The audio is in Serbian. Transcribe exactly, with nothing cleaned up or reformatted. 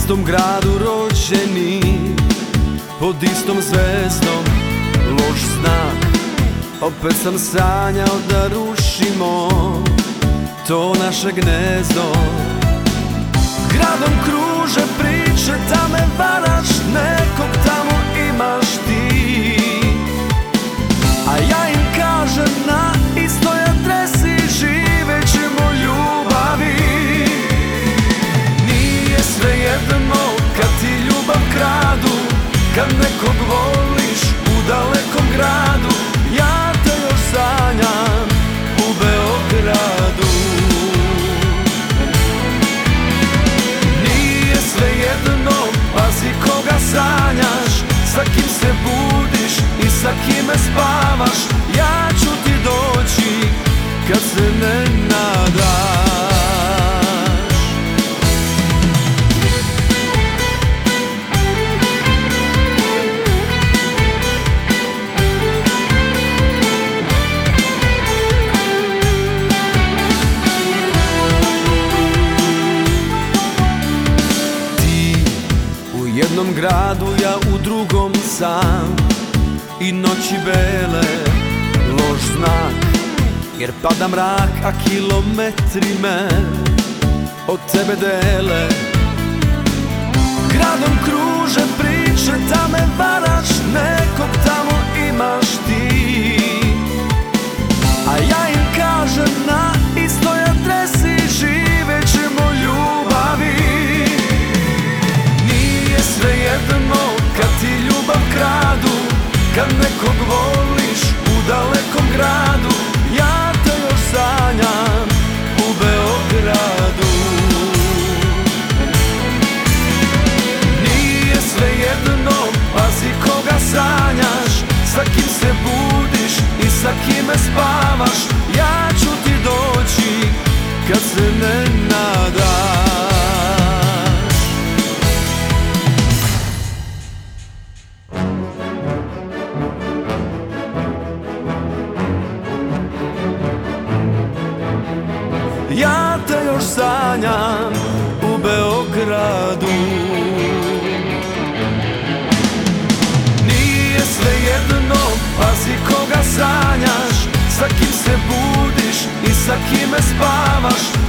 istom gradu rođeni, pod istom zvezdom, loš znak. Opet sam sanjao da rušimo to naše gnezdo. Gradom kruže priče da me varaš, nekog tamo imaš ti, a ja im kažem na istoj adresi živet ćemo ljubavi. Nije svejedno kad ti ljubav kradu, kad nekog voliš u dalekom gradu. Ja te još sanjam u Beogradu. Nije svejedno, pazi koga sanjaš, sa kim se budiš i sa kime spavaš. Ja ću ti doći kad se ne nadaš. U jednom gradu, ja u drugom sam, i noći bele, loš znak. Jer pada mrak, a kilometri me od tebe dele. Gradom kruže priče da me varaš, nekog tamo imaš ti, a ja im kažem na istoj adresi živet ćemo ljubavi. Svejedno kad ti ljubav kradu, kad nekog voliš u dalekom gradu. Ja te još sanjam u Beogradu. Nije svejedno, pazi koga sanjaš, sa kim se budiš i sa kime spavaš. Ja ću ti doći kad se ne nadaš. Ja te još sanjam u Beogradu. Nije svejedno, pazi koga sanjaš, sa kim se budiš i sa kime spavaš.